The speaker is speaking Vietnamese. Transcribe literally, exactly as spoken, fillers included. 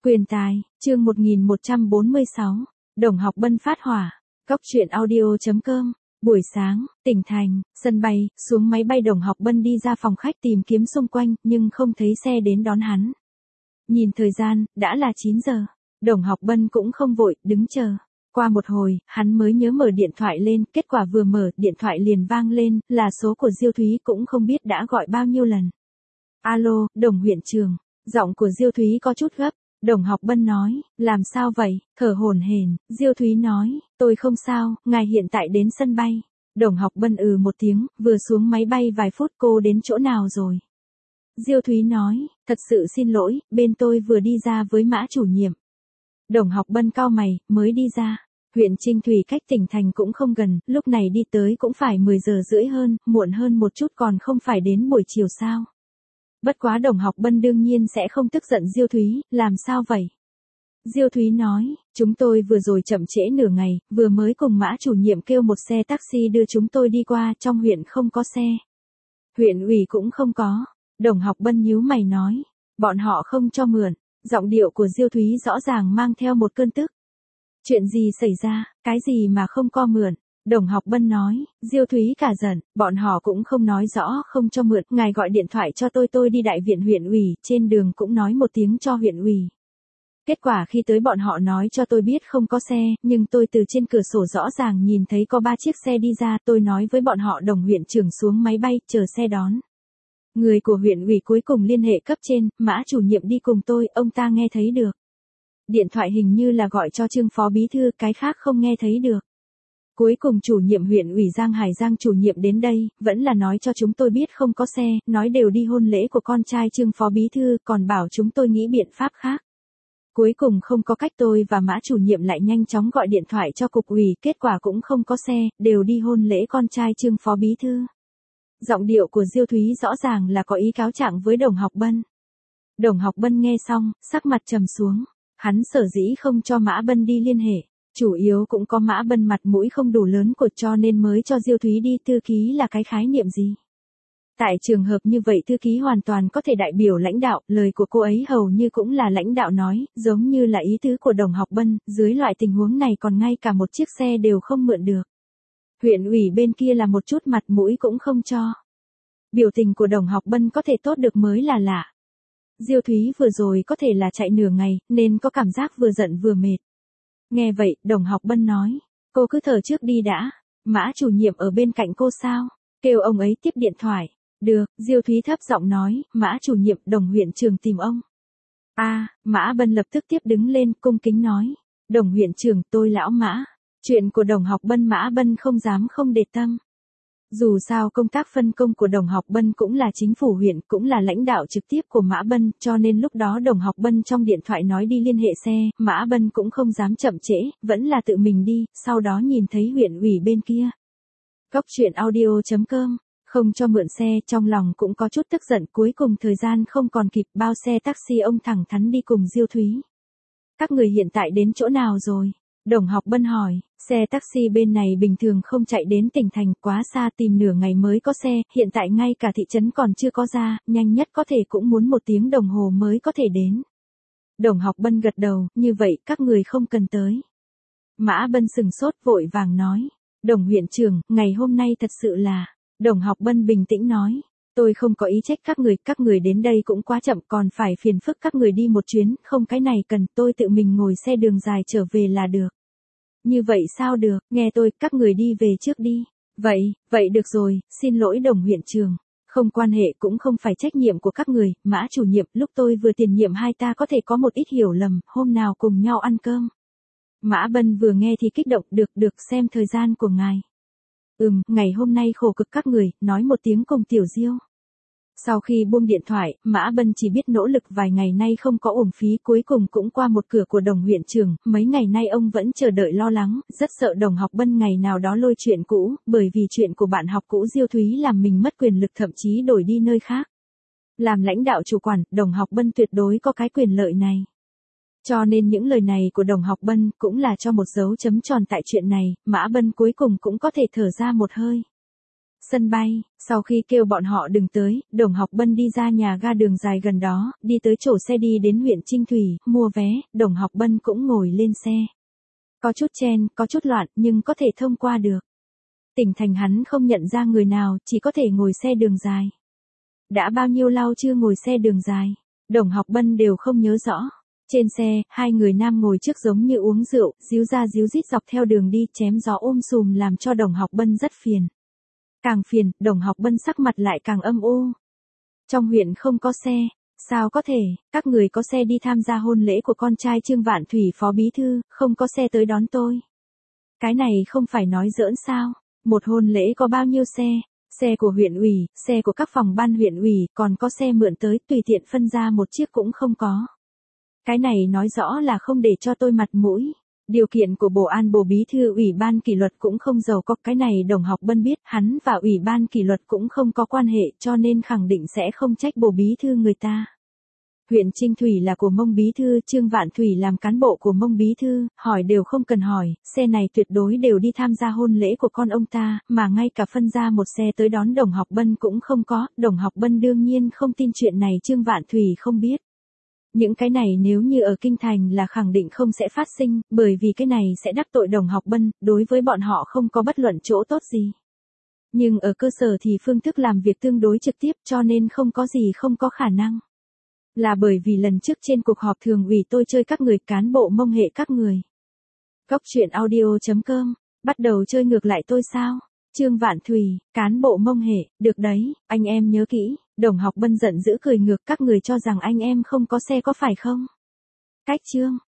Quyền tài, chương một nghìn một trăm bốn mươi sáu, Đồng học Bân phát hỏa. Cóc truyện audio chấm com. Buổi sáng, tỉnh thành, sân bay, xuống máy bay Đồng học Bân đi ra phòng khách tìm kiếm xung quanh, nhưng không thấy xe đến đón hắn. Nhìn thời gian, đã là chín giờ. Đồng học Bân cũng không vội, đứng chờ. Qua một hồi, hắn mới nhớ mở điện thoại lên, kết quả vừa mở, điện thoại liền vang lên, là số của Diêu Thúy, cũng không biết đã gọi bao nhiêu lần. Alo, Đồng huyện trưởng. Giọng của Diêu Thúy có chút gấp. Đồng học Bân nói, làm sao vậy, thở hổn hển. Diêu Thúy nói, tôi không sao, ngài hiện tại đến sân bay. Đồng học Bân ừ một tiếng, vừa xuống máy bay vài phút cô đến chỗ nào rồi? Diêu Thúy nói, thật sự xin lỗi, bên tôi vừa đi ra với Mã chủ nhiệm. Đồng học Bân cau mày, mới đi ra. Huyện Trinh Thủy cách tỉnh thành cũng không gần, lúc này đi tới cũng phải mười giờ rưỡi hơn, muộn hơn một chút còn không phải đến buổi chiều sao? Bất quá Đồng học Bân đương nhiên sẽ không tức giận Diêu Thúy, làm sao vậy? Diêu Thúy nói, chúng tôi vừa rồi chậm trễ nửa ngày, vừa mới cùng Mã chủ nhiệm kêu một xe taxi đưa chúng tôi đi qua, trong huyện không có xe. Huyện ủy cũng không có. Đồng học Bân nhíu mày nói, bọn họ không cho mượn. Giọng điệu của Diêu Thúy rõ ràng mang theo một cơn tức. Chuyện gì xảy ra, cái gì mà không có mượn? Đồng học Bân nói, Diêu Thúy cả giận, bọn họ cũng không nói rõ không cho mượn, ngài gọi điện thoại cho tôi tôi đi đại viện huyện ủy, trên đường cũng nói một tiếng cho huyện ủy. Kết quả khi tới bọn họ nói cho tôi biết không có xe, nhưng tôi từ trên cửa sổ rõ ràng nhìn thấy có ba chiếc xe đi ra, tôi nói với bọn họ Đồng huyện trưởng xuống máy bay, chờ xe đón. Người của huyện ủy cuối cùng liên hệ cấp trên, Mã chủ nhiệm đi cùng tôi, ông ta nghe thấy được. Điện thoại hình như là gọi cho Trương phó bí thư, cái khác không nghe thấy được. Cuối cùng chủ nhiệm huyện ủy Giang Hải Giang chủ nhiệm đến đây, vẫn là nói cho chúng tôi biết không có xe, nói đều đi hôn lễ của con trai Trương phó bí thư, còn bảo chúng tôi nghĩ biện pháp khác. Cuối cùng không có cách tôi và Mã chủ nhiệm lại nhanh chóng gọi điện thoại cho cục ủy, kết quả cũng không có xe, đều đi hôn lễ con trai Trương phó bí thư. Giọng điệu của Diêu Thúy rõ ràng là có ý cáo trạng với Đồng học Bân. Đồng học Bân nghe xong, sắc mặt trầm xuống. Hắn sở dĩ không cho Mã Bân đi liên hệ. Chủ yếu cũng có Mã Bân mặt mũi không đủ lớn của cho nên mới cho Diêu Thúy đi, thư ký là cái khái niệm gì? Tại trường hợp như vậy thư ký hoàn toàn có thể đại biểu lãnh đạo, lời của cô ấy hầu như cũng là lãnh đạo nói, giống như là ý tứ của Đồng học Bân, dưới loại tình huống này còn ngay cả một chiếc xe đều không mượn được. Huyện ủy bên kia là một chút mặt mũi cũng không cho. Biểu tình của Đồng học Bân có thể tốt được mới là lạ. Diêu Thúy vừa rồi có thể là chạy nửa ngày, nên có cảm giác vừa giận vừa mệt. Nghe vậy, Đồng học Bân nói, cô cứ thở trước đi đã, Mã chủ nhiệm ở bên cạnh cô sao, kêu ông ấy tiếp điện thoại. Được, Diêu Thúy thấp giọng nói, Mã chủ nhiệm, Đồng huyện trưởng tìm ông. A, à, Mã Bân lập tức tiếp đứng lên, cung kính nói, Đồng huyện trưởng, tôi lão Mã. Chuyện của Đồng học Bân Mã Bân không dám không để tâm. Dù sao công tác phân công của Đồng học Bân cũng là chính phủ huyện, cũng là lãnh đạo trực tiếp của Mã Bân, cho nên lúc đó Đồng học Bân trong điện thoại nói đi liên hệ xe, Mã Bân cũng không dám chậm trễ, vẫn là tự mình đi, sau đó nhìn thấy huyện ủy bên kia. Cóc truyện audio chấm com, không cho mượn xe, trong lòng cũng có chút tức giận, cuối cùng thời gian không còn kịp, bao xe taxi ông thẳng thắn đi cùng Diêu Thúy. Các người hiện tại đến chỗ nào rồi? Đồng học Bân hỏi, xe taxi bên này bình thường không chạy đến tỉnh thành, quá xa, tìm nửa ngày mới có xe, hiện tại ngay cả thị trấn còn chưa có ra, nhanh nhất có thể cũng muốn một tiếng đồng hồ mới có thể đến. Đồng học Bân gật đầu, như vậy các người không cần tới. Mã Bân sừng sốt vội vàng nói, Đồng huyện trưởng, ngày hôm nay thật sự là, Đồng học Bân bình tĩnh nói, tôi không có ý trách các người, các người đến đây cũng quá chậm, còn phải phiền phức các người đi một chuyến, không cái này cần, tôi tự mình ngồi xe đường dài trở về là được. Như vậy sao được, nghe tôi, các người đi về trước đi. Vậy, vậy được rồi, xin lỗi Đồng huyện trưởng. Không quan hệ cũng không phải trách nhiệm của các người, Mã chủ nhiệm, lúc tôi vừa tiền nhiệm hai ta có thể có một ít hiểu lầm, hôm nào cùng nhau ăn cơm. Mã Bân vừa nghe thì kích động, được được, xem thời gian của ngài. Ừm, ngày hôm nay khổ cực các người, nói một tiếng cùng Tiểu Diêu. Sau khi buông điện thoại, Mã Bân chỉ biết nỗ lực vài ngày nay không có uổng phí, cuối cùng cũng qua một cửa của Đồng huyện trưởng, mấy ngày nay ông vẫn chờ đợi lo lắng, rất sợ Đồng học Bân ngày nào đó lôi chuyện cũ, bởi vì chuyện của bạn học cũ Diêu Thúy làm mình mất quyền lực, thậm chí đổi đi nơi khác. Làm lãnh đạo chủ quản, Đồng học Bân tuyệt đối có cái quyền lợi này. Cho nên những lời này của Đồng học Bân cũng là cho một dấu chấm tròn tại chuyện này, Mã Bân cuối cùng cũng có thể thở ra một hơi. Sân bay, sau khi kêu bọn họ đừng tới, Đồng Học Bân đi ra nhà ga đường dài gần đó, đi tới chỗ xe đi đến huyện Trinh Thủy, mua vé, Đồng Học Bân cũng ngồi lên xe. Có chút chen, có chút loạn, nhưng có thể thông qua được. Tỉnh thành hắn không nhận ra người nào, chỉ có thể ngồi xe đường dài. Đã bao nhiêu lâu chưa ngồi xe đường dài, Đồng Học Bân đều không nhớ rõ. Trên xe, hai người nam ngồi trước giống như uống rượu, díu ra díu dít dọc theo đường đi chém gió ôm sùm làm cho Đồng Học Bân rất phiền. Càng phiền, Đồng Học Bân sắc mặt lại càng âm u. Trong huyện không có xe, sao có thể, các người có xe đi tham gia hôn lễ của con trai Trương Vạn Thủy phó bí thư, không có xe tới đón tôi. Cái này không phải nói giỡn sao, một hôn lễ có bao nhiêu xe, xe của huyện ủy, xe của các phòng ban huyện ủy, còn có xe mượn tới tùy tiện phân ra một chiếc cũng không có. Cái này nói rõ là không để cho tôi mặt mũi. Điều kiện của Bộ An Bộ Bí thư Ủy ban kỷ luật cũng không giàu có, cái này Đồng Học Bân biết, hắn và Ủy ban kỷ luật cũng không có quan hệ, cho nên khẳng định sẽ không trách Bộ Bí thư người ta. Huyện Trinh Thủy là của Mông Bí thư, Trương Vạn Thủy làm cán bộ của Mông Bí thư, hỏi đều không cần hỏi, xe này tuyệt đối đều đi tham gia hôn lễ của con ông ta, mà ngay cả phân ra một xe tới đón Đồng Học Bân cũng không có, Đồng Học Bân đương nhiên không tin chuyện này Trương Vạn Thủy không biết. Những cái này nếu như ở Kinh Thành là khẳng định không sẽ phát sinh, bởi vì cái này sẽ đắc tội Đồng Học Bân, đối với bọn họ không có bất luận chỗ tốt gì. Nhưng ở cơ sở thì phương thức làm việc tương đối trực tiếp cho nên không có gì không có khả năng. Là bởi vì lần trước trên cuộc họp thường ủy tôi chơi các người cán bộ Mông hệ các người. Góc truyện audio chấm com, bắt đầu chơi ngược lại tôi sao? Trương Vạn Thủy, cán bộ Mông hệ, được đấy, anh em nhớ kỹ. Đồng Học Bân giận dữ cười ngược, các người cho rằng anh em không có xe có phải không? Cách Trương